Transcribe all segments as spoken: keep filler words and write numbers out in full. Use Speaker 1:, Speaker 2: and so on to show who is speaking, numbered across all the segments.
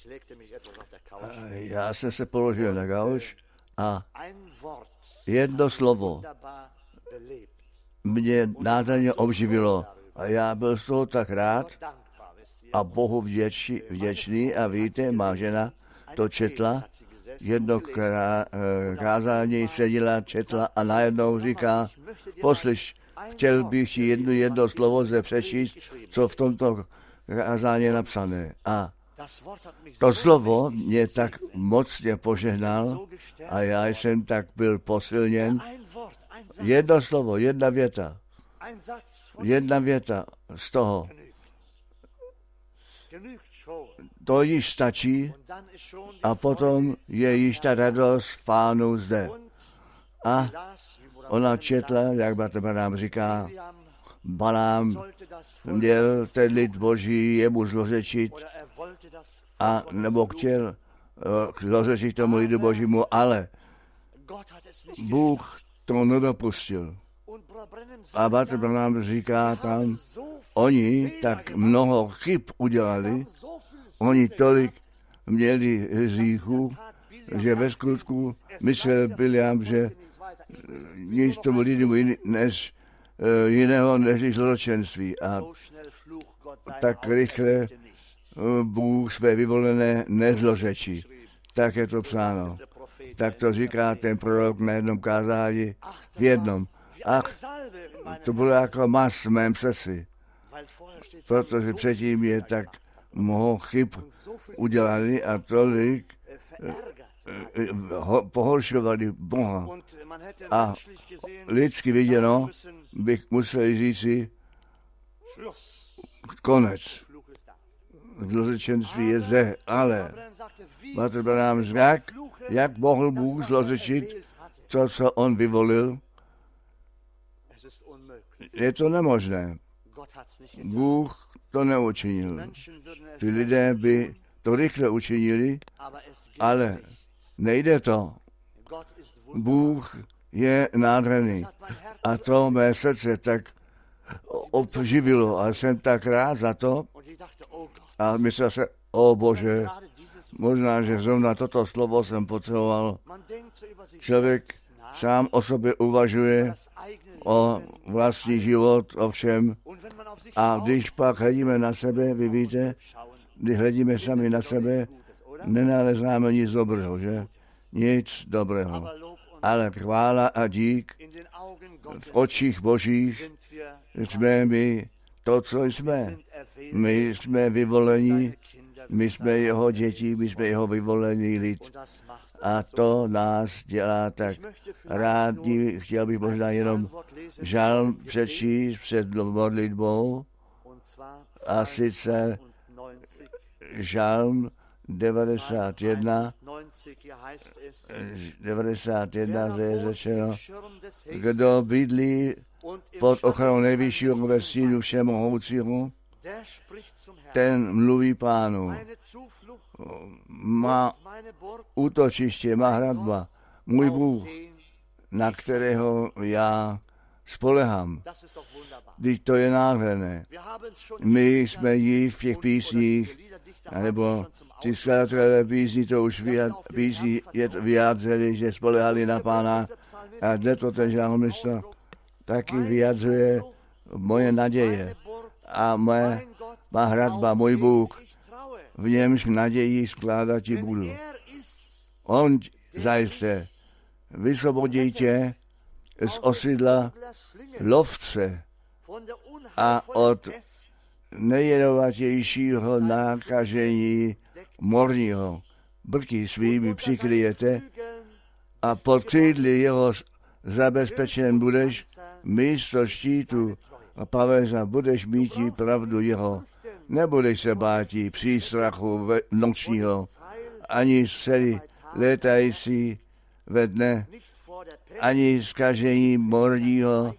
Speaker 1: Já jsem se položil na gauč a jedno slovo mě nádherně obživilo a já byl z toho tak rád a Bohu vděči, vděčný. A víte, má žena to četla, jedno krá, kázání seděla, četla a najednou říká, poslyš, chtěl bych ti jedno, jedno slovo ze přečíst, co v tomto kázání je napsané. A to slovo mě tak mocně požehnal a já jsem tak byl posilněn. Jedno slovo, jedna věta. Jedna věta z toho. To již stačí a potom je již ta radost Pánu zde. A ona četla, jak Bratr nám říká, Balám měl ten lid Boží jemu zlořečit a nebo chtěl uh, zlořečit tomu lidu Božímu, ale Bůh to nedopustil. A Bratr nám říká tam, oni tak mnoho chyb udělali, oni tolik měli hříchů, že ve skutku myslel Biliam, že nic tomu lidu než uh, jiného než zločenství. A tak rychle uh, Bůh své vyvolené nezlořečí. Tak je to psáno. Tak to říká ten prorok na jednom kázání, v jednom. Ach, to bylo jako mas v mém srdci. Protože předtím je tak mnoho chyb udělali a tolik ho, pohoršovali Boha. A lidsky viděno bych musel říci konec. Zlořečenství je zde, ale Bratr Branham řekl, jak mohl Bůh zlořečit to, co on vyvolil. Je to nemožné. Bůh to neučinil. Ty lidé by to rychle učinili, ale nejde to. Bůh je nádherný. A to mé srdce tak obživilo a jsem tak rád za to. A myslel se, o Bože, možná, že zrovna toto slovo jsem potřeboval. Člověk sám o sobě uvažuje o vlastní život, o všem. A když pak hledíme na sebe, vy víte, když hledíme sami na sebe, nenaleznáme nic dobrého, že? Nic dobrého. Ale chvála a dík v očích Božích jsme my to, co jsme. My jsme vyvolení, my jsme jeho děti, my jsme jeho vyvolený lid. A to nás dělá tak rádi. Chtěl bych možná jenom žalm přečíst před modlitbou. A sice žalm devadesát jedna, devadesát jedna, zde je řečeno, kdo bydlí pod ochranou nejvyššího ve stínu všemohoucího, ten mluví Pánu. Má útočiště, má hradba, můj Bůh, na kterého já spolehám. Vždyť to je nádherné. My jsme ji v těch písních, nebo ty skladatelé písní to už písní vyjádřili, že spolehali na Pána. A zde to ten žalmista taky vyjadřuje moje naděje a moje má hradba, můj Bůh, v němž naději skládat ti budu. On zajisté vysvobodí tě z osidla lovce a od nejjedovatějšího nákažení morního. Brky svými přikryjete a pod křídly jeho zabezpečen budeš, místo štítu a pavéza budeš mít pravdu jeho. Nebudeš se bátí přístrachu nočního, ani střely létající ve dne, ani zkažení morního,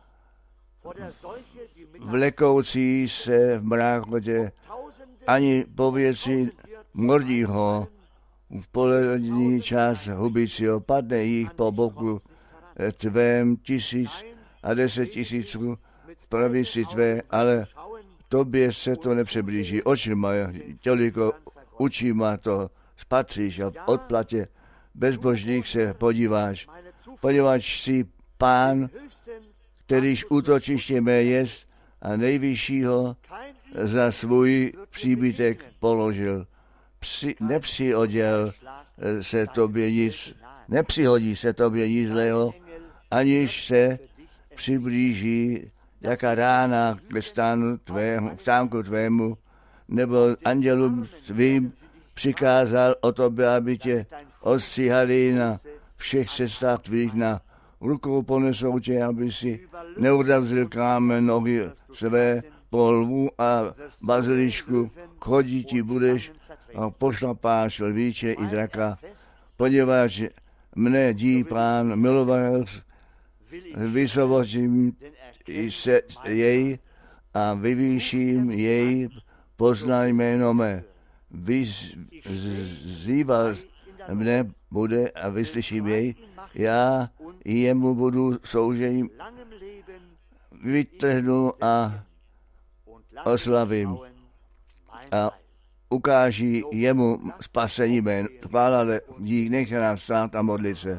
Speaker 1: vlekoucí se v mrákotě, ani pověcí mordího v polední čas hubícího, padne jich po boku tvém tisíc a deset tisíců v pravici tvé, ale tobě se to nepřiblíží. Oči moje toliko učíma to spatříš a v odplatě bezbožných se podíváš, poněvadž jsi Pán, kterýž útočiště mé jest a nejvyššího za svůj příbytek položil. Při, nepřioděl se tobě nic, nepřihodí se tobě nic zlého, aniž se přiblíží jaká rána ke stánu tvému, stánku tvému, nebo andělům tvým přikázal o tobě, aby tě ostříhali na všech cestách tvých, na rukou ponesou tě, aby si neudavřil kámen nohy své po lvu a bazilišku, chodit ti budeš a pošlapáš lvíče i draka, poněvadž mne dí Pán miloval, vysvobodím se jej a vyvýším jej, poznaj jméno mé. Vyzýval mne bude a vyslyším jej, já jemu budu soužením, vytrhnu a oslavím a ukáží jemu spasení jmén. Chvála dík, nechte nás stát a modlit se.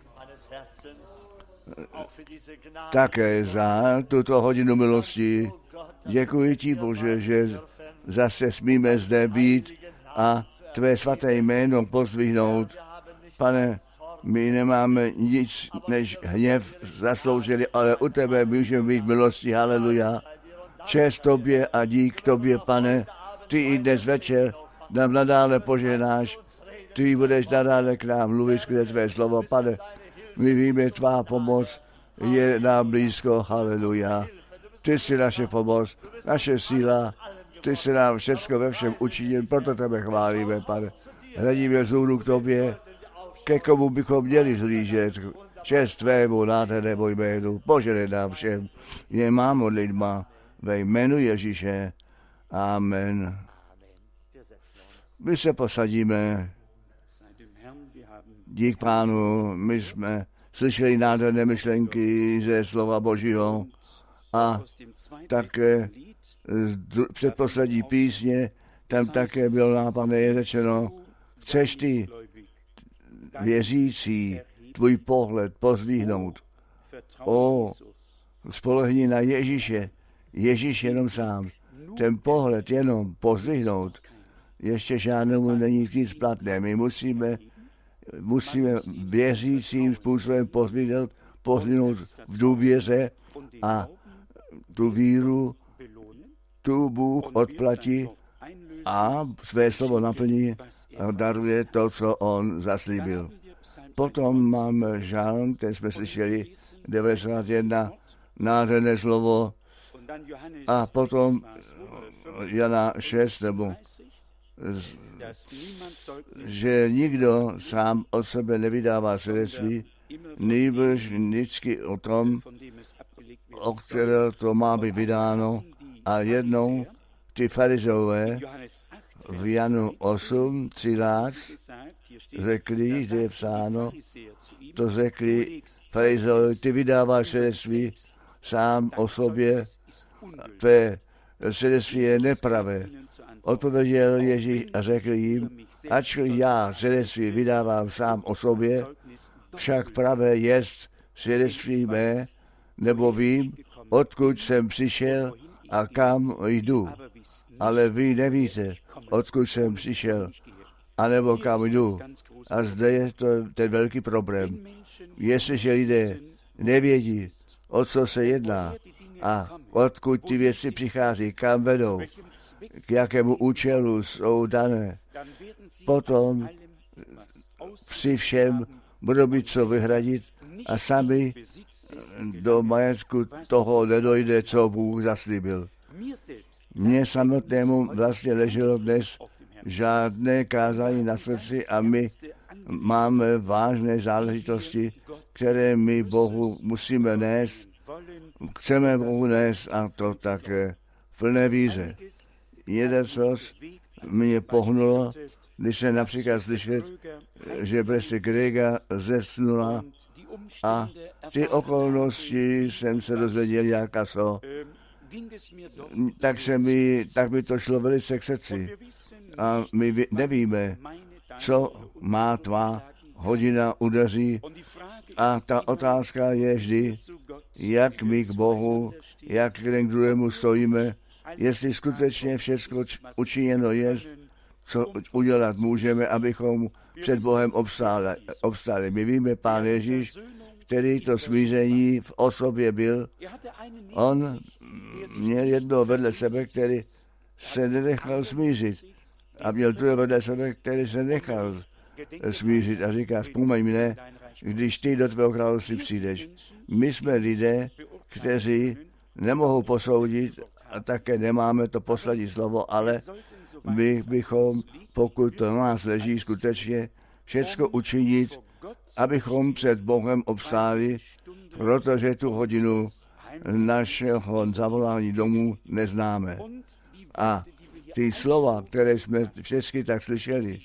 Speaker 1: Také za tuto hodinu milosti děkuji ti, Bože, že zase smíme zde být a tvé svaté jméno pozdvihnout. Pane, my nemáme nic než hněv zasloužili, ale u tebe můžeme být v milosti. Haleluja. Čest tobě a dík tobě, Pane. Ty i dnes večer nám nadále poženáš. Ty budeš nadále k nám mluvit skrze tvé slovo, Pane. My víme, tvá pomoc je nám blízko. Haleluja. Ty jsi naše pomoc, naše síla. Ty jsi nám všecko ve všem učinil, proto tebe chválíme, Pane. Hledíme zůru k tobě, ke komu bychom měli zhlížet. Čest tvému nádhernému jménu, požehnej nám všem. Je má modlitba ve jménu Ježíše. Amen. My se posadíme. Dík Pánu, my jsme slyšeli nádherné myšlenky ze slova Božího a také z předposlední písně, tam také bylo nápadné řečeno, chceš ty věřící tvůj pohled pozdvihnout. O, spolehni na Ježíše, Ježíš jenom sám. Ten pohled jenom pozdvihnout, ještě žádnému není nic platné. My musíme, musíme věřícím způsobem pozdvihnout, pozdvihnout v důvěře a tu víru, tu Bůh odplatí a své slovo naplní a daruje to, co on zaslíbil. Potom máme žálm, ten jsme slyšeli, devadesát jedna, nádherné slovo, a potom Jana šest, nebo že nikdo sám od sebe nevydává svědectví, nýbrž vždycky o tom, o které to má být vydáno. A jednou ty farizeové v Janu osm třináct řekli, že je psáno, to řekli farizeové, ty vydáváš svědectví sám o sobě, tvé svědectví je nepravé. Odpověděl Ježíš a řekl jim, ačkoliv já svědectví vydávám sám o sobě, však pravé jest svědectví mé, nebo vím, odkud jsem přišel a kam jdu. Ale vy nevíte, odkud jsem přišel, anebo kam jdu. A zde je to ten velký problém. Jestliže lidé nevědí, o co se jedná a odkud ty věci přichází, kam vedou, k jakému účelu jsou dané, potom při všem budou mít co vyhradit a sami do majetku toho nedojde, co Bůh zaslíbil. Mně samotnému vlastně leželo dnes žádné kázání na srdci a my máme vážné záležitosti, které my Bohu musíme nést, chceme Bohu nést a to také v plné víře. Jeden což mě pohnulo, když se například slyšet, že prostě Grega zesnula a ty okolnosti jsem se dozvěděl, jaká jsou. tak, se mi, tak mi to šlo velice k srdci. A my nevíme, co má tvá hodina udeří. A ta otázka je vždy, jak my k Bohu, jak k druhému stojíme, jestli skutečně všechno učiněno je, co udělat můžeme, abychom před Bohem obstáli. obstáli. My víme, Pán Ježíš, který to smíření v osobě byl, on měl jedno vedle sebe, který se nenechal smířit. A měl druhé vedle sebe, který se nechal smířit. A říká, vzpomínej mne, když ty do tvého království přijdeš. My jsme lidé, kteří nemohou posoudit a také nemáme to poslední slovo, ale my bychom, pokud to na nás leží, skutečně všecko učinit, abychom před Bohem obstáli, protože tu hodinu našeho zavolání domů neznáme. A ty slova, které jsme všechny tak slyšeli,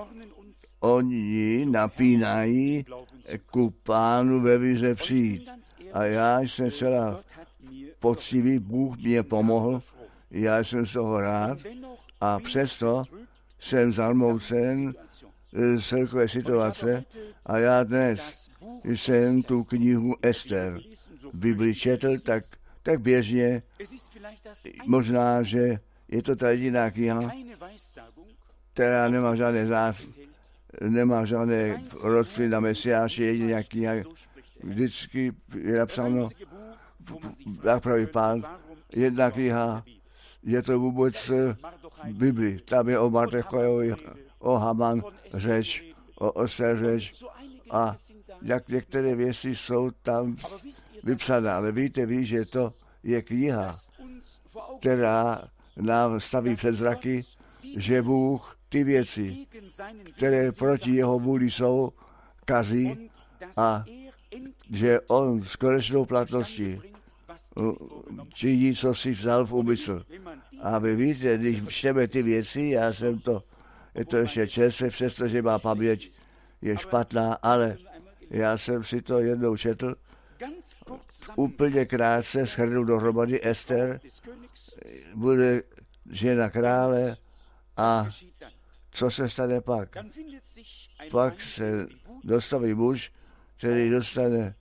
Speaker 1: oni napínají ku Pánu ve víře přijít. A já jsem celá poctivý, Bůh mě pomohl, já jsem z toho rád a přesto jsem zarmoucen z celkové situace a já dnes jsem tu knihu Ester v Bibli četl tak, tak běžně, možná, že je to ta jediná kniha, která nemá žádné zás, nemá žádné rodství na Mesiáše, jediná kniha, vždycky je napsáno, jak praví Pán, jedna kniha, je to vůbec v Bibli, tam je o Mardechajovi, o Haman řeč, o Ester řeč a jak některé věci jsou tam vypsané, ale víte, ví, že to je kniha, která nám staví před zraky, že Bůh ty věci, které proti jeho vůli jsou, kazí a že on s konečnou platností činí, co si vzal v úmysl. A vy víte, když čteme ty věci, já jsem to, je to ještě čerstvé, přestože má paměť je špatná, ale já jsem si to jednou četl, úplně krátce shrnu dohromady Ester, bude žena krále a co se stane pak? Pak se dostaví muž, který dostane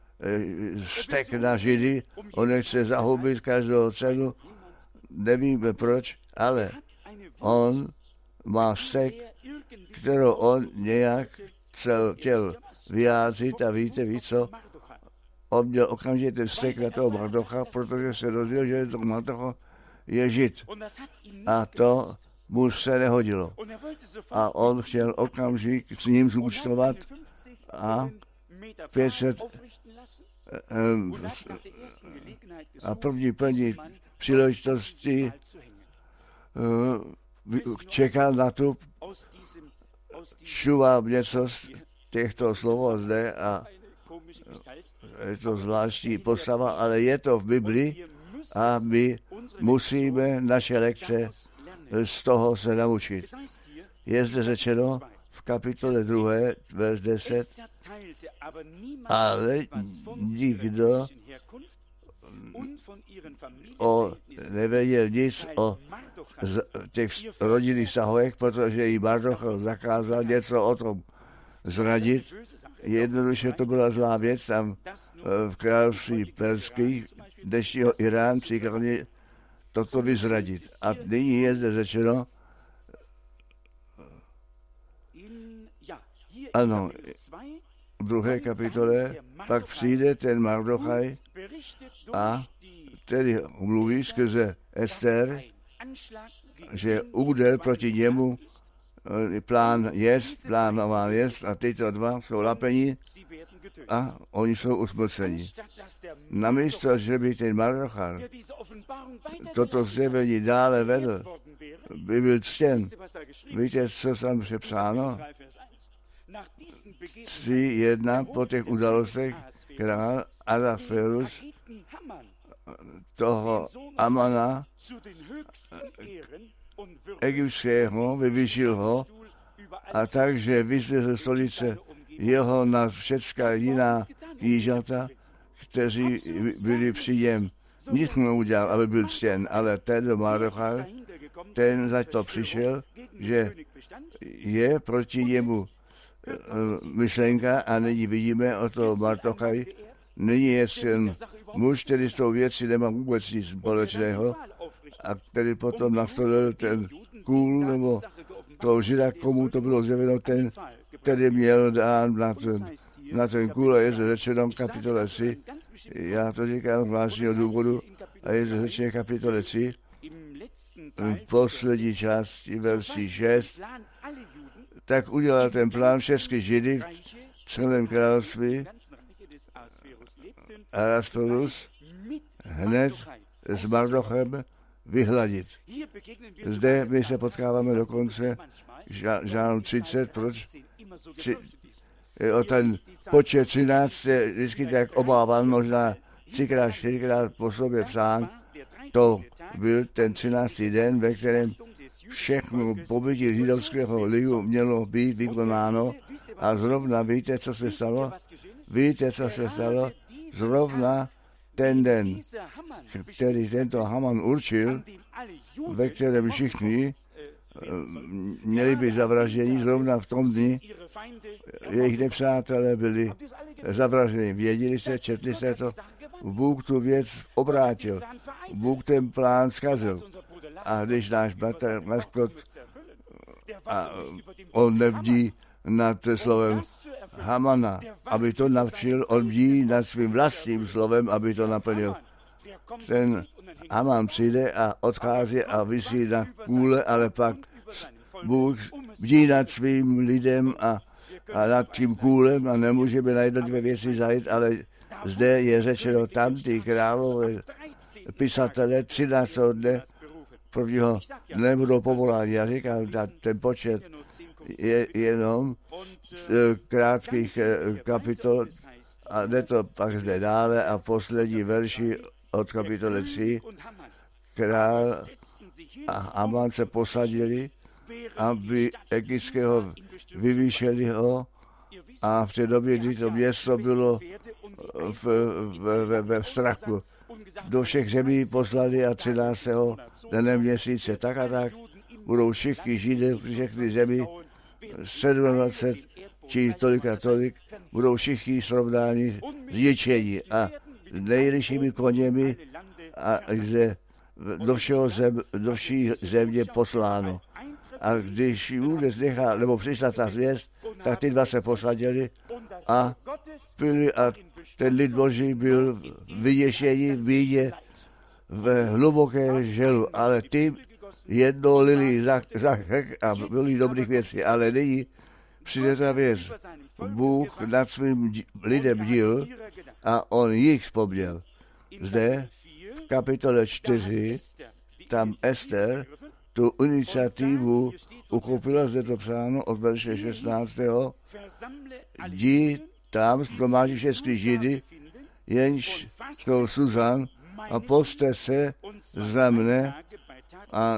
Speaker 1: vztek na Židy, on nechce zahubit každou cenu, nevíme proč, ale on má vztek, kterou on nějak cel, chtěl vyjádřit a víte, ví co? On měl okamžitě ten vztek na toho Mardocha, protože se dozvěděl, že to Mardocha je Žid. A to mu se nehodilo. A on chtěl okamžik s ním zúčtovat a pět set a první plní příležitosti čekal na tu, čuval něco z těchto slov zde a je to zvláštní postava, ale je to v Bibli a my musíme naše lekce z toho se naučit. Je zde řečeno v kapitole druhé, verš deset, ale nikdo o, nevěděl nic o z, těch rodinných vztahech, protože jí Mardocha zakázal něco o tom zradit. Jednoduše to byla zlá věc tam v království perských, dnešního Irán přikládně toto vyzradit. A nyní je zde řečeno, ano, v druhé kapitole pak přijde ten Mardochaj a tedy mluví skrze Ester, že úder proti němu plán jest, plánován jest a tyto dva jsou lapení a oni jsou usmrceni. Namísto, že by ten Mardochaj toto zjevení dále vedl, by byl ctěn. Víte, co tam přepsáno? Tři jedna po těch událostech král Ahasverus toho Amana egyptského vyvyšil ho a takže vyzve ze stolice jeho na všecká jiná knížata, kteří byli při něm nic mu neudělal, aby byl ctěn, ale ten Mardochaj, ten za to přišel, že je proti němu myšlenka a nyní vidíme o to Mardochaj, nyní je ten muž, který s tou věcí nemá vůbec nic společného a který potom nastolil ten kůl, nebo toho Žida, komu to bylo zjeveno, ten, který měl dán na ten, na ten kůl, a je to řečeno v kapitole tři, já to říkám z zvláštního důvodu, a je to řečeno v kapitole tři, v poslední části verší šest, tak udělal ten plán všechny Židy v celém království Ahasverus hned s Mardochem vyhladit. Zde my se potkáváme dokonce žálm třicet, proč? Tři, o ten počet třináct je vždycky tak obával, možná třikrát, čtyřikrát po sobě psán. To byl ten třináctý den, ve kterém všechno pobytí židovského lidu mělo být vykonáno a zrovna víte, co se stalo? Víte, co se stalo? Zrovna ten den, který tento Haman určil, ve kterém všichni měli být zavražděni, zrovna v tom dni jejich nepřátelé byli zavražděni. Věděli jste, četli jste to? Bůh tu věc obrátil. Bůh ten plán zkazil. A když náš bratr Maskot, a on nebdí nad slovem Hamana, aby to navčil, on bdí nad svým vlastním slovem, aby to naplnil. Ten Haman přijde a odchází a visí na kůle, ale pak Bůh bdí nad svým lidem a, a nad tím kůlem a nemůžeme na jednotlivé věci zajít, ale zde je řečeno tam ty králové pisatele třináctého dne prvního nebudou povoláni. Já říkám, ten počet je jenom krátkých kapitol a jde to pak zde dále a v poslední verši od kapitoly tři král a Haman se posadili, aby egyptského vyvýšeli ho a v té době, kdy to město bylo v, v, v, ve strachu, do všech zemí poslali a třináctého dne měsíce tak a tak budou všichni Židé, všechny zemí, dvacet sedm či tolik a tolik, budou všichni srovnáni zničení a nejryššími koněmi a že do všeho zem, do vší země posláno. A když vůbec nechá, nebo přišla ta zvěst, tak ty dva se posadili a byli a ten lid Boží byl vyděšení v bídě v hluboké želu, ale ty jednou lili za, za hek a byli dobrých věcí, ale nyní přijde ta věc. Bůh nad svým lidem bdil a on jich vzpomněl. Zde v kapitole čtyři tam Ester tu iniciativu uchopila, zde to psáno od verše šestnáctého Jdi tam shromáždí všechny Židy, jenž jsou Suzan a poste se za mne a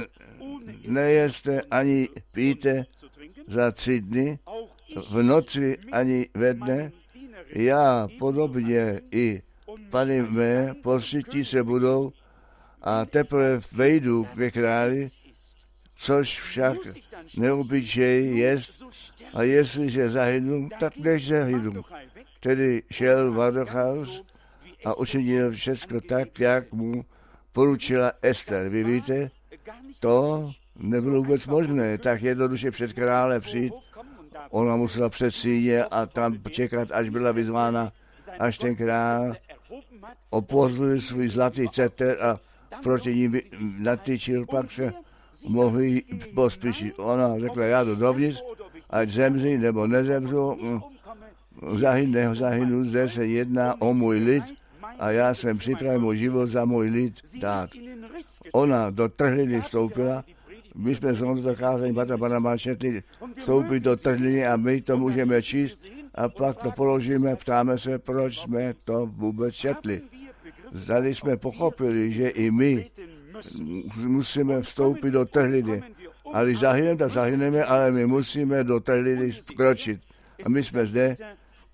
Speaker 1: nejeste ani píte za tři dny, v noci ani ve dne, já podobně i Pany mé posvětí se budou a teprve vejdu ke králi, což však neobyčej jest, a jestliže zahynu, tak než zahynu. Tedy šel Mardochaj a učinil všechno tak, jak mu poručila Ester. Vy víte, to nebylo vůbec možné, tak jednoduše před krále přijít. Ona musela před síně a tam čekat, až byla vyzvána, až ten král opozoril svůj zlatý ceter a proti ní natýčil, pak se mohli pospíšit. Ona řekla, já jdu dovnitř, ať zemři nebo nezemřu, zahynu, zahynu, zde se jedná o můj lid a já jsem připravil můj život za můj lid dát. Ona do trhliny vstoupila, my jsme z toho dokázali, Bata Panama četli, vstoupit do trhliny a my to můžeme číst a pak to položíme, ptáme se, proč jsme to vůbec četli. Zdali jsme pochopili, že i my musíme vstoupit do trhliny. A když zahyneme, tak zahyneme, ale my musíme do trhliny vkročit. A my jsme zde v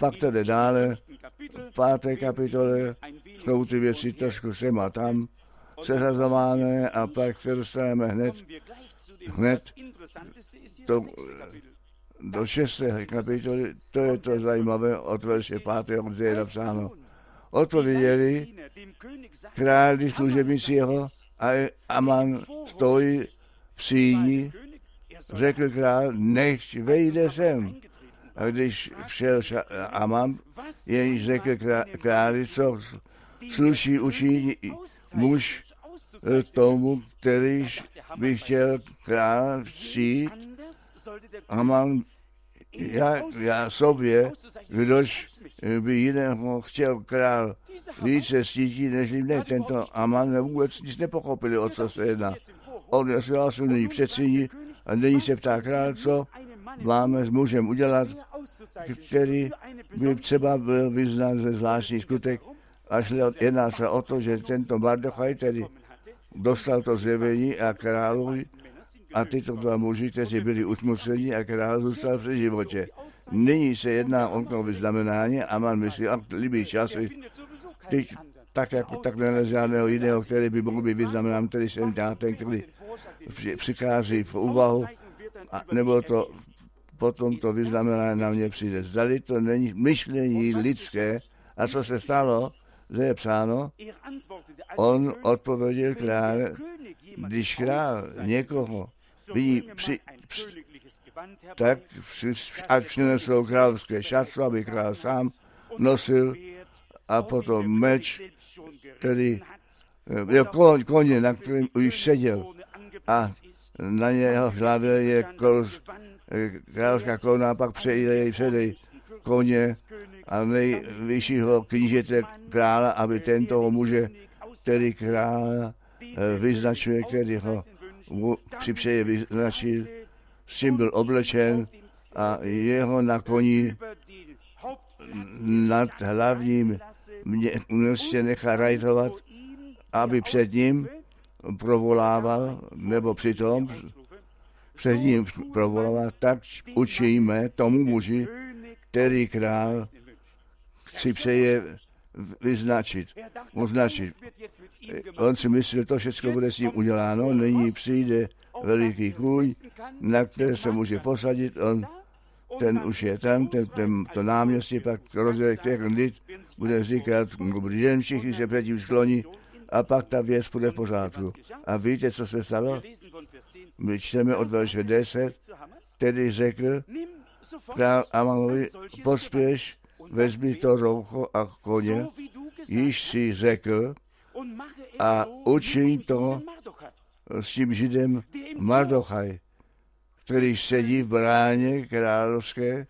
Speaker 1: pak to jde dále, v páté kapitole jsou ty věci trošku sem a tam seřazované a pak se dostaneme hned, hned to, do šesté kapitoly, to je to zajímavé, od verše pátého, kde je napsáno. Odpověděli králi služebníci jeho a Aman stojí v síni, řekl král, nechť vejde sem. A když všel Aman, jenž řekl králi, co sluší učinit muž tomu, který by chtěl král přijít. Aman, já, já sobě, kdož by jiného chtěl král více cítit, než mne. Tento Aman vůbec nic nepochopili, o co se jedná. On je není předsíní a není se ptá král, co máme s mužem udělat, který by třeba byl vyznán ze zvláštní skutek, až jedná se o to, že tento Mardochaj tedy dostal to zjevení a královi a tyto dva muži, kteří byli usmrceni a král zůstal při životě. Nyní se jedná o to vyznamenání a man myslí, a líbí časy, teď tak jako tak nelze žádného jiného, který by mohl být vyznamenán, který se dá ten, který přichází v úvahu, a nebo to potom to vyznamenání na mě přijde. Zdali to není myšlení lidské, a co se stalo, že je psáno, on odpověděl král, když král někoho vidí při, při, tak ať přinesou královské šatstvo, aby král sám nosil a potom meč, který je koň, koně, na kterém už seděl a na něho hlavě je kors, královská koruna, pak přejde jej předej koně a nejvyššího knížete krála, aby tento muže, který král vyznačuje, který ho připřeje vyznačit, s čím byl oblečen a jeho na koni nad hlavním městě nechá rajtovat, aby před ním provolával, nebo přitom před ním provolával, tak učíme tomu muži, který král si přeje vyznačit, označit. On si myslel, to všechno bude s ním uděláno, nyní přijde veliký kůň, na které se může posadit, on, ten už je tam, ten, ten, to náměstí pak rozjede lid, bude říkat, dobrý den, všichni se předtím skloní a pak ta věc bude v pořádku. A víte, co se stalo? My čteme od verše deset, tedy řekl král Amanovi, pospěš, vezmi to roucho a koně, již si řekl, a učiň to s tím židem Mardochaj, který sedí v bráně královské,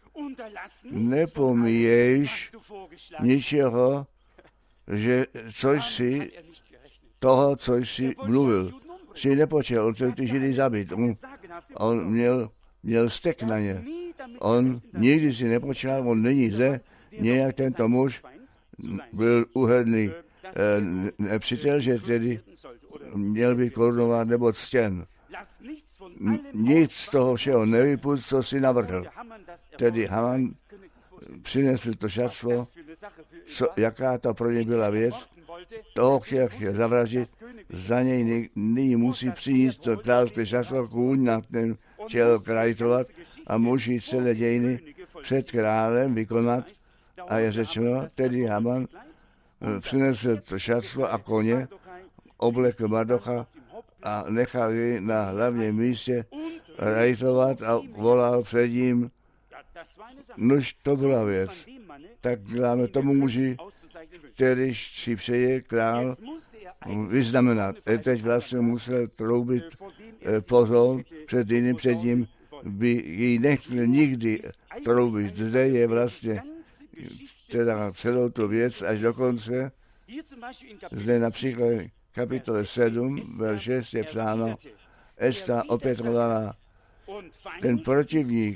Speaker 1: nepomíješ ničeho, že což si toho, co jsi mluvil, si nepočel, on chtěl ty židy zabít. On, on měl, měl stek na ně. On nikdy si nepočal, on není zde, nějak tento muž byl uherný eh, nepřítel, že tedy měl být korunován nebo ctěn. Nic z toho všeho nevypust, co si navrhl. Tedy Haman přinesl to šatstvo, co, jaká to pro ně byla věc, toho chtěl, chtěl zavraždit, za něj nyní musí přijít to královské šatstvo, kůň na ten chtěl krajtovat a musí celé dějiny před králem vykonat. A je řečeno, tedy Haman přinesl to šatstvo a koně, oblekl Mardocha a nechal jej na hlavním místě rajtovat a volal před ním. Nož to byla věc. Tak děláme tomu muži, který si přeje král vyznamenat. A teď vlastně musel troubit pozor před jiným, před ním by ji nechtěl nikdy troubit. Zde je vlastně teda celou tu věc až do konce. Zde například kapitole sedm, verš šest je psáno, Esta opětovala, ten protivník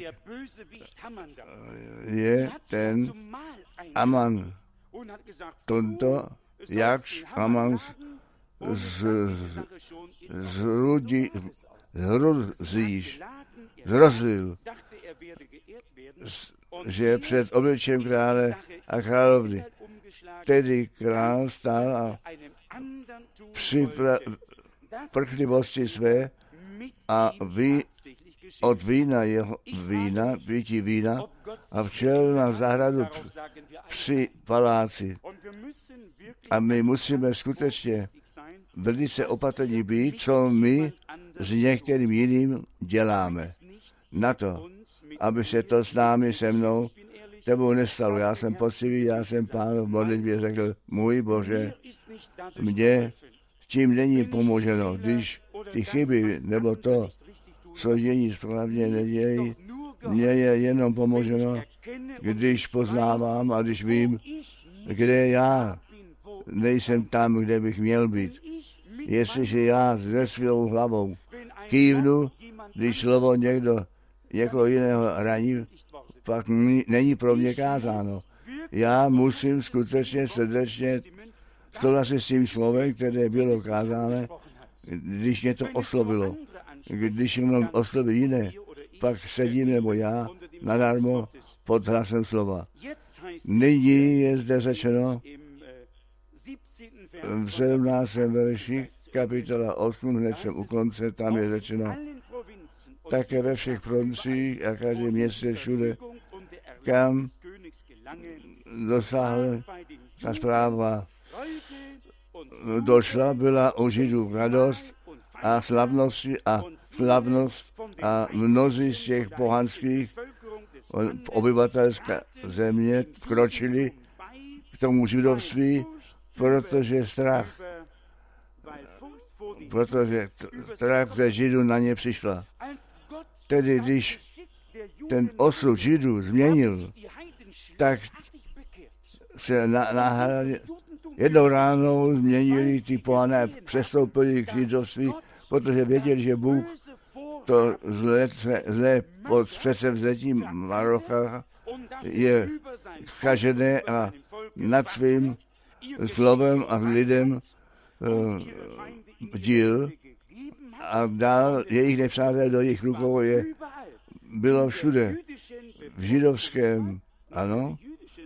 Speaker 1: je ten Aman. Tento, jakž Aman z, z, zrudi, zruzíš, zrozil, že před obličejem krále a královny. Tedy král stál a při prchlivosti své a ví, od vína jeho vína, pití vína a včel na zahradu při paláci. A my musíme skutečně velice opatrní být, co my s některým jiným děláme. Na to, aby se to s námi, se mnou, tebou nestalo. Já jsem poctivý, já jsem Pánu v modlitbě řekl, můj Bože, mně tím není pomoženo, když ty chyby nebo to, co dění správně nedějí, mně je jenom pomoženo, když poznávám a když vím, kde já nejsem tam, kde bych měl být. Jestliže já se svou hlavou kývnu, když slovo někdo někoho jiného raní, pak není pro mě kázáno. Já musím skutečně srdečně souhlasit s tím slovem, které bylo kázáno, když mě to oslovilo. Když jenom osloví jiné, pak sedím nebo já nadarmo pod hlasem slova. Nyní je zde řečeno v sedmnáctém verši kapitola osm, hned jsem u konce, tam je řečeno také ve všech provinciích a každém městě všude, kam dosáhla ta zpráva došla, byla u Židů radost a slavnosti a slavnost a mnozí z těch pohanských obyvatelské země vkročili k tomu židovství, protože strach, protože strach ze Židů na ně přišla. Tedy když ten osud Židů změnil, tak se na, na jednou ránou změnili ty pohané, přestoupili k židovství, protože věděli, že Bůh to zlé, zlé pod předsevzetím Marocha je vkažené a nad svým slovem a lidem uh, díl a dal jejich nepřátel do jejich rukou je bylo všude. V židovském, ano,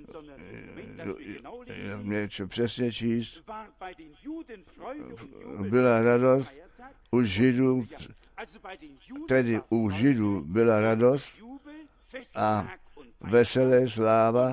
Speaker 1: něco přesně číst, byla radost u Židů, tedy u Židů byla radost a veselé sláva,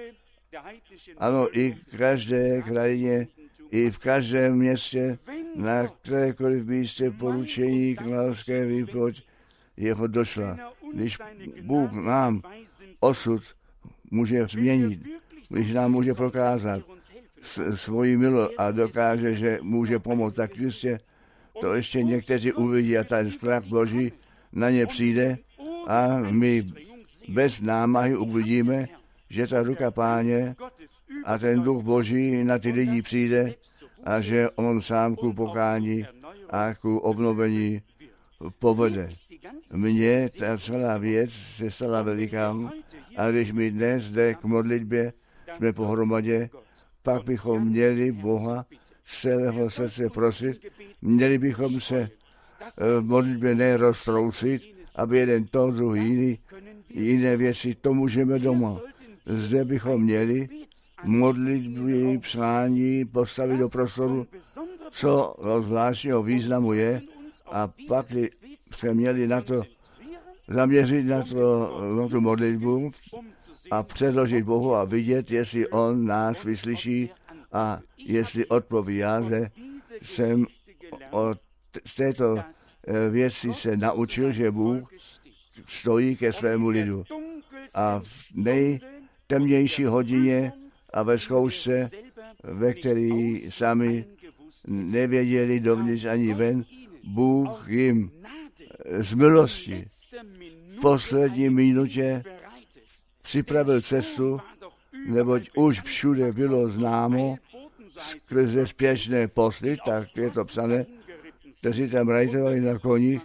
Speaker 1: ano, i v každé krajině, i v každém městě, na kterékoliv místě poručení královské výpoť jeho došla. Když Bůh nám osud může změnit, když nám může prokázat svoji milost a dokáže, že může pomoct, tak jistě to ještě někteří uvidí a ten strach Boží na ně přijde a my bez námahy uvidíme, že ta ruka Páně a ten duch Boží na ty lidi přijde a že on sám ku pokání a ku obnovení povede. Mně ta celá věc se stala veliká a když my dnes zde k modlitbě jsme pohromadě, pak bychom měli Boha z celého srdce prosit, měli bychom se v modlitbě neroztrousit, aby jeden to, druhý jiný, jiné věci, to můžeme doma. Zde bychom měli modlitby, přání postavit do prostoru, co zvláštního významu je, a pak jsme měli na to zaměřit na, to, na tu modlitbu a předložit Bohu a vidět, jestli on nás vyslyší a jestli odpoví. Já že jsem od této věci se naučil, že Bůh stojí ke svému lidu. A v nejtemnější hodině a ve zkoušce, ve které sami nevěděli dovnitř ani ven, Bůh jim z milosti v poslední minutě připravil cestu, neboť už všude bylo známo skrze spěšné posly, tak je to psané, kteří tam rajtovali na koních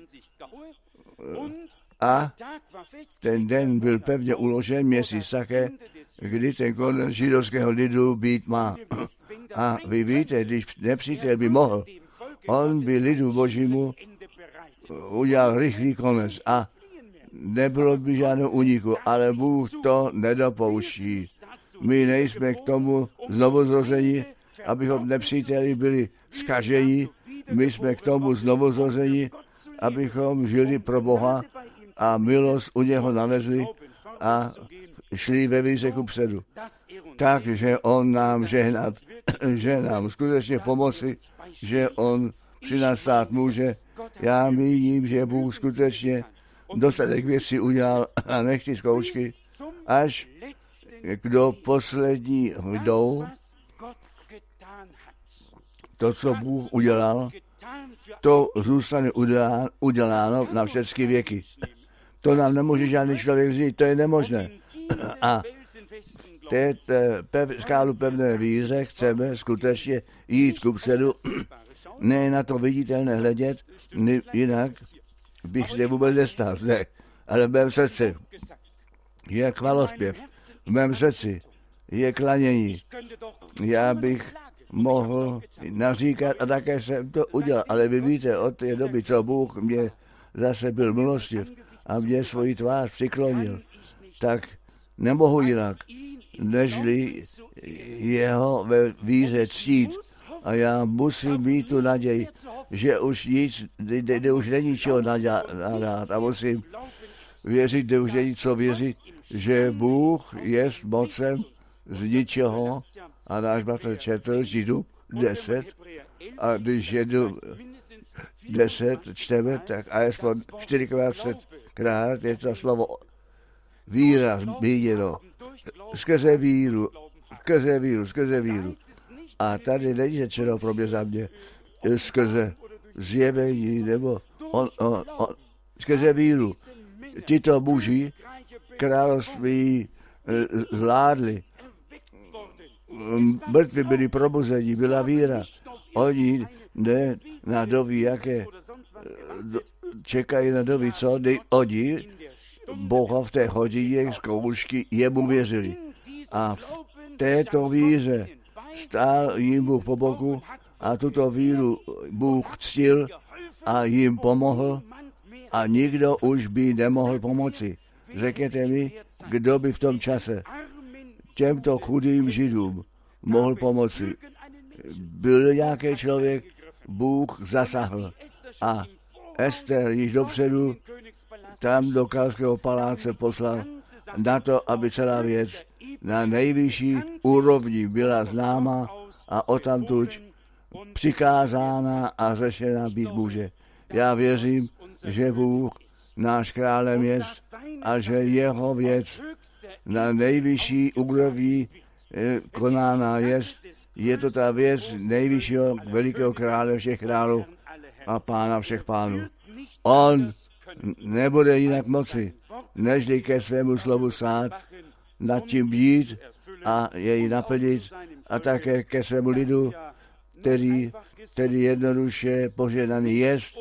Speaker 1: a ten den byl pevně uložen, měsíc také, kdy ten konec židovského lidu být má. A vy víte, když nepřítel by mohl, on by lidu Božímu udělal rychlý konec a nebylo by žádného úniku, ale Bůh to nedopouští. My nejsme k tomu znovuzrození, abychom nepříteli byli zkaženi. My jsme k tomu znovuzrození, abychom žili pro Boha a milost u něho nalezli a šli ve víře kupředu. Takže on nám žehnat, že nám skutečně pomoci, že on při nás stát může. Já míním, že Bůh skutečně dostatek věcí udělal a nechci zkoušky, až do poslední jdou. To, co Bůh udělal, to zůstane uděláno na všechny věky. To nám nemůže žádný člověk říct, to je nemožné. A té skálu pevné víře chceme skutečně jít kupředu, ne na to viditelné hledět, ne, jinak bych se vůbec nestal, ne, ale v mém srdci je chvalospěv, v mém srdci je klanění. Já bych mohl naříkat a také jsem to udělal, ale vy víte, od té doby, co Bůh mě zase byl milostiv a mě svoji tvář přiklonil, tak nemohu jinak, nežli jeho ve víře ctít. A já musím mít tu naději, že už nic, kde už není čeho nadělat a musím věřit, kde už není co věřit, že Bůh je mocem z ničeho a náš bratr četl Židů deset a když jedu deset čteme, tak alespoň čtyřikrát krát je to slovo víra zmíněno. Skrze víru, skrze víru, skrze víru. A tady není řečeno pro mě za mě skrze zjevení, nebo on, on, on, skrze víru. Tito muži království zvládli. Mrtví byli probuzení, byla víra. Oni ne na doví, jaké čekají na doví, co oni Boha v té hodině zkoušky jemu věřili. A v této víře stál jim Bůh po boku a tuto víru Bůh ctil a jim pomohl a nikdo už by nemohl pomoci. Řekněte mi, kdo by v tom čase těmto chudým Židům mohl pomoci. Byl nějaký člověk, Bůh zasahl a Ester již dopředu tam do královského paláce poslal na to, aby celá věc na nejvyšší úrovni byla známa a odtamtud přikázána a řešena být může. Já věřím, že Bůh náš králem je a že jeho věc na nejvyšší úrovni konána je. Je to ta věc nejvyššího velikého krále všech králů a pána všech pánů. On nebude jinak moci, nežli ke svému slovu sát, nad tím být a jej naplnit a také ke svému lidu, který, který jednoduše požehnaný jest,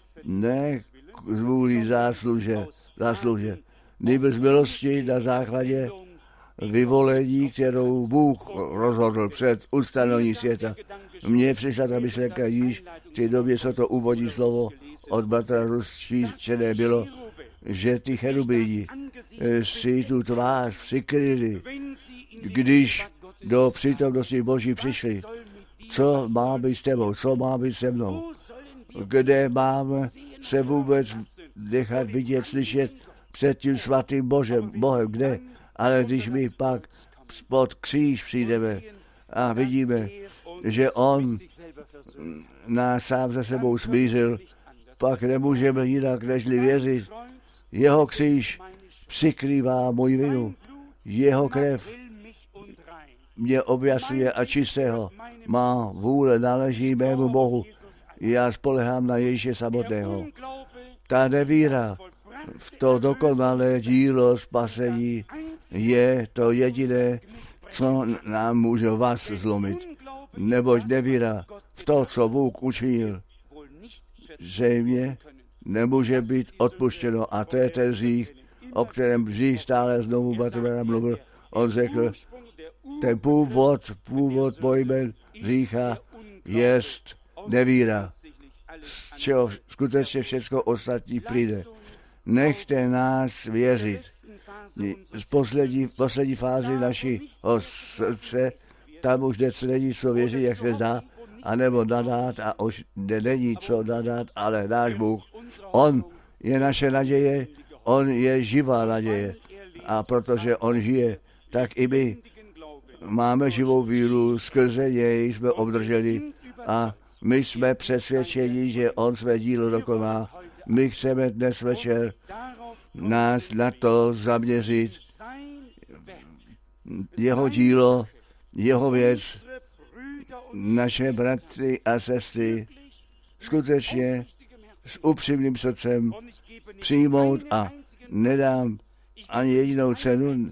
Speaker 1: ne kvůli zásluže, zásluže, nýbrž z milosti na základě vyvolení, kterou Bůh rozhodl před ustanovením světa. Mně přišla ta myšlenka již v té době, co to úvodní slovo od bratra rozčíšené bylo, že ty cherubíni si tu tvář přikryli, když do přítomnosti Boží přišli. Co má být s tebou, co má být se mnou? Kde máme se vůbec nechat vidět, slyšet před tím svatým Božem, Bohem, kde? Ale když my pak pod kříž přijdeme a vidíme, že on nás sám za sebou smířil, pak nemůžeme jinak nežli věřit. Jeho kříž přikrývá můj vinu. Jeho krev mě objasňuje a čistého. Má vůle náleží mému Bohu. Já spolehám na Ježíše samotného. Ta nevíra v to dokonalé dílo spasení je to jediné, co nám může vás zlomit. Neboť nevíra v to, co Bůh učinil, zřejmě nemůže být odpuštěno. A to je ten hřích, o kterém vždy stále znovu Bartimea mluvil. On řekl, ten původ, původ pojmen hřícha jest nevíra, z čeho skutečně všechno ostatní plyne. Nechte nás věřit. Z poslední, v poslední fázi našeho srdce, tam už není co věřit, jak se zdá, anebo nadat a už není co nadat, ale náš Bůh, On je naše naděje, On je živá naděje. A protože On žije, tak i my máme živou víru, skrze něj jsme obdrželi a my jsme přesvědčeni, že On své dílo dokoná. My chceme dnes večer nás na to zaměřit. Jeho dílo, jeho věc, naše bratry a sestry skutečně s upřímným srdcem přijmout a nedám ani jedinou cenu.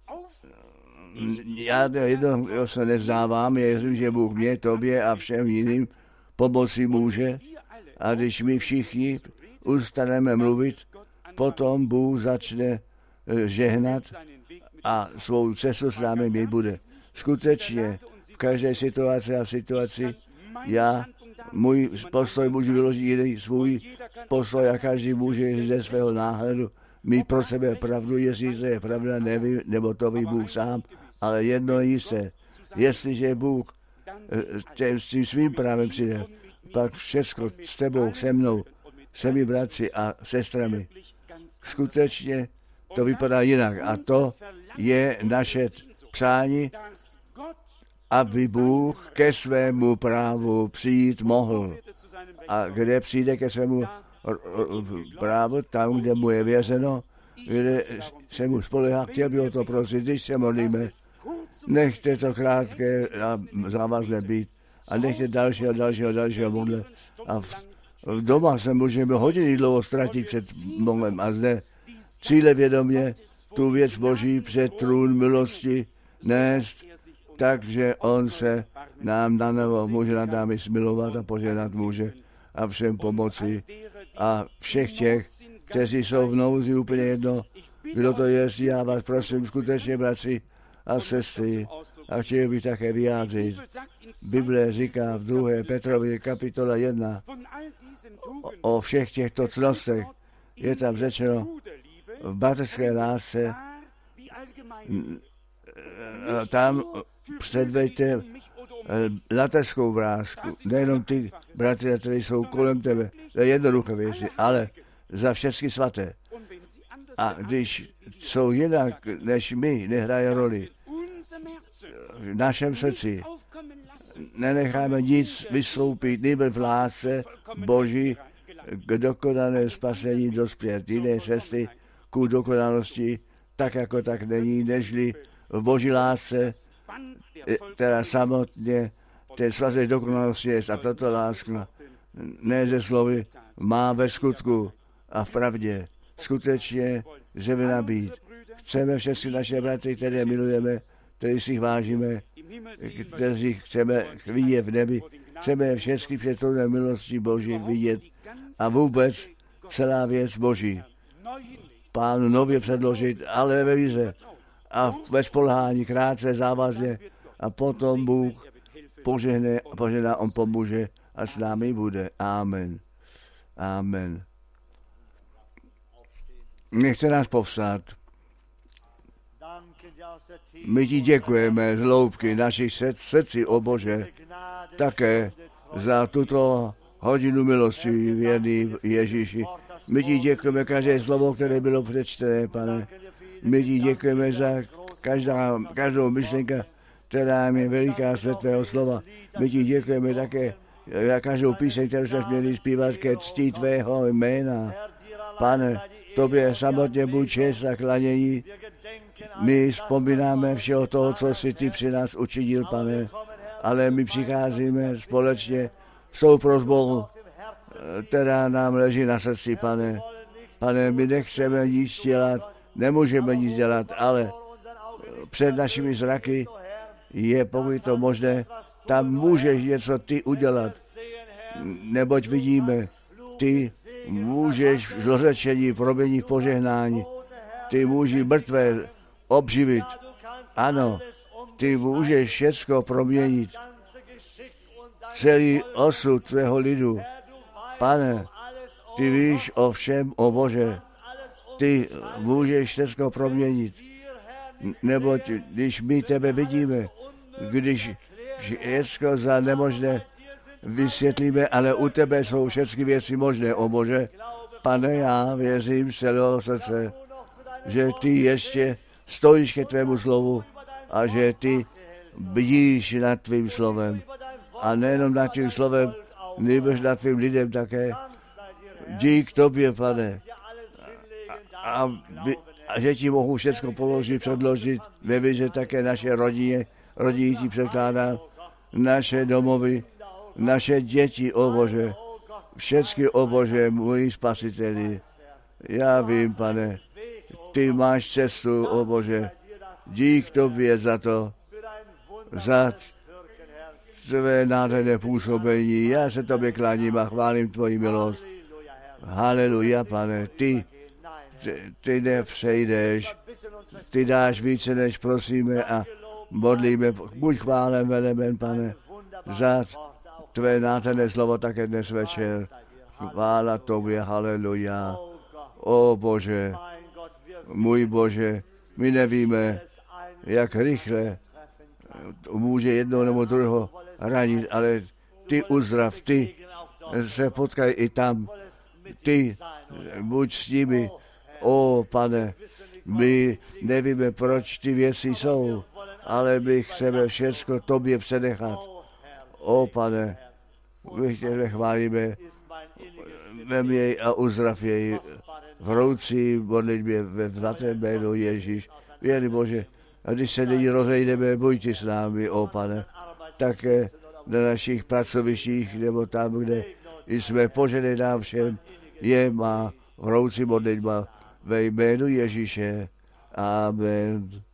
Speaker 1: Já jedno se nezdávám, věřím, že Bůh mě, tobě a všem jiným pomoci může. A když my všichni ustaneme mluvit, potom Bůh začne žehnat a svou cestu s námi mít bude. Skutečně v každé situaci a situaci já, můj postoj můžu vyložit jiný svůj postoj a každý může ze svého náhledu mít pro sebe pravdu, jestli to je pravda, nevím, nebo to ví Bůh sám, ale jedno je jisté. Jestliže Bůh s tím svým právem přijde, pak všechno s tebou, se mnou, se mi bratři a sestrami. Skutečně to vypadá jinak. A to je naše přání, aby Bůh ke svému právu přijít mohl. A kde přijde ke svému právu, tam, kde mu je věřeno, kde se mu spolehá, chtěl by o to prosit, když se modlíme. Nechte to krátké a závazné být. A nechte dalšího, dalšího, dalšího modle. A v, v doma se můžeme hodiny dlouho ztratit před Bohem a zde cíle vědomě tu věc Boží před trůn milosti nést, takže on se nám na novo může nad námi smilovat a požehnat může a všem pomoci. A všech těch, kteří jsou v nouzi, úplně jedno, kdo to je, já vás prosím skutečně, bratři a sestry, a chtěl bych také vyjádřit. Bible říká v druhé Petrově kapitola jedna o, o všech těchto cnostech. Je tam řečeno v bratrské lásce, tam předveďte laterskou vrásku, nejenom ty bratři, kteří jsou kolem tebe, to je jednoduché věci, ale za všechny svaté. A když jsou jinak než my, nehraje roli v našem srdci, nenecháme nic vystoupit, nýbrž v lásce Boží k dokonalé spasení dospět. Jiné cesty ku dokonalosti, tak jako tak není, nežli v Boží lásce, která samotně ten svazek dokonalosti je. A tato láska, ne ze slovy, má ve skutku a v pravdě skutečně zjevena být. Chceme všechny naše bratry, které milujeme, kteří si jich vážíme, kteří chceme vidět v nebi, chceme všechny před trůnem milosti Boží vidět a vůbec celá věc Boží Pánu nově předložit, ale ve víře a ve spolehání krátce, závazně a potom Bůh požehne, požehná, on pomůže a s námi bude. Amen. Amen. Nechte nás povstát. My ti děkujeme z hloubky našich srdcí, o Bože, také za tuto hodinu milosti věrný Ježíši. My ti děkujeme každé slovo, které bylo přečtené, pane. My ti děkujeme za každá, každou myšlenka, která je veliká svět tvého slova. My ti děkujeme také za každou píseň, kterou jsme měli zpívat ke cti tvého jména. Pane, tobě samotně buď čest a klanění. My vzpomínáme všeho toho, co jsi ty při nás učinil, pane, ale my přicházíme společně s tou prosbou, která nám leží na srdci, pane. Pane, my nechceme nic dělat, nemůžeme nic dělat, ale před našimi zraky je, pokud to možné, tam můžeš něco ty udělat, neboť vidíme, ty můžeš v zlořečení proměnit v požehnání, ty můžeš mrtvé obživit, ano, ty můžeš všecko proměnit, celý osud tvého lidu. Pane, ty víš o všem, o Bože, ty můžeš všechno proměnit. Neboť když my tebe vidíme, když všechno za nemožné vysvětlíme, ale u tebe jsou všechny věci možné, o Bože. Pane, já věřím z celého srdce, že ty ještě stojíš ke tvému slovu a že ty bdíš nad tvým slovem. A nejenom nad tvým slovem, nebož nad tvým lidem také. Dík tobě, Pane. A, a, a že ti mohu všechno položit, předložit. Nevím, že také naše rodině, rodiny ti překládám, naše domovy, naše děti, o Bože. Všechny, o Bože, můj spasiteli. Já vím, Pane, ty máš cestu, o Bože. Dík tobě za to, za tvé nádherné působení. Já se tobě kláním a chválím tvoji milost. Haleluja, Pane, ty, ty, ty nepřejdeš, ty dáš více, než prosíme a modlíme. Buď chválen, velemen, Pane, za tvé nádherné slovo také dnes večer. Chvála tobě, haleluja. O Bože, můj Bože, my nevíme, jak rychle může jednou nebo druhého ranit, ale ty uzdrav, ty se potkaj i tam, ty buď s nimi. O Pane, my nevíme, proč ty věci jsou, ale my chceme všechno tobě předechat. O Pane, my tě chválíme, vem jej a uzdrav jej vroucí modlitbě ve svatém jménu Ježíš. Věry Bože, a když se nyní rozejdeme, buďte s námi, o Pane, také na našich pracovištích, nebo tam, kde jsme, požehnej nám všem, je má vroucí modlitba ve jménu Ježíše. Amen.